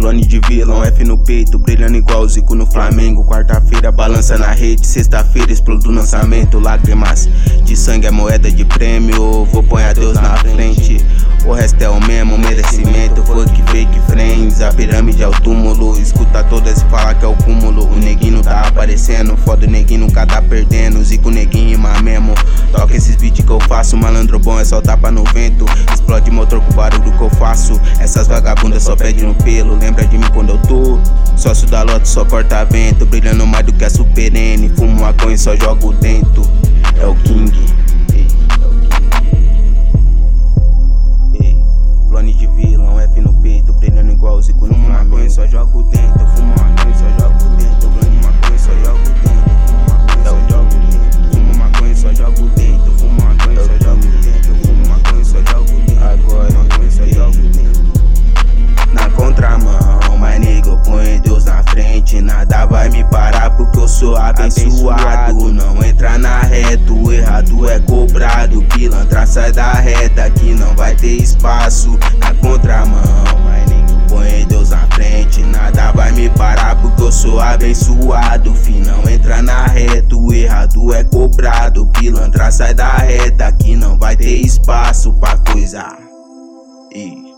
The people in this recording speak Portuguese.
Clone de vilão, F no peito, brilhando igual o Zico no Flamengo. Quarta-feira balança na rede, sexta-feira explodo o lançamento. Lágrimas de sangue é moeda de prêmio, vou pôr a Deus na frente. O resto é o mesmo merecimento, funk, fake, friends. A pirâmide é o túmulo, escuta todas e fala que é o cúmulo. O neguinho tá aparecendo, foda o neguinho nunca tá perdendo. Zico, neguinho rima mesmo, toca esses beats que eu faço. Malandro bom é só tapa no vento, explode motor com o barulho que eu faço. Essas vagabundas só pedem no pelo, lembra de mim quando eu tô sócio da lote, só corta vento. Brilhando mais do que a Super N, fumo maconha e só jogo dentro. É o King. Clone de vilão, F no peito, brilhando igual o Zico no Flamengo. Só jogo dentro, fumo maconha, só jogo dentro. Fumo maconha, só jogo dentro. Fumo maconha, só jogo dentro. Fumo maconha, só jogo dentro. Fumo maconha, só jogo dentro. Fumo maconha, só jogo dentro. Agora, só jogo dentro. Na contramão, mas nega, eu ponho Deus na frente. Nada vai me parar porque eu sou abençoado. Não entra na reta, o errado é cobrado. Pilantra, sai da reta que não vai ter espaço. Na contramão, mas nega, eu ponho Deus na frente. Nada vai me parar porque eu sou abençoado. Fim, não entra na reta, o errado é cobrado. Pilantra, sai da reta que não vai ter espaço pra coisa.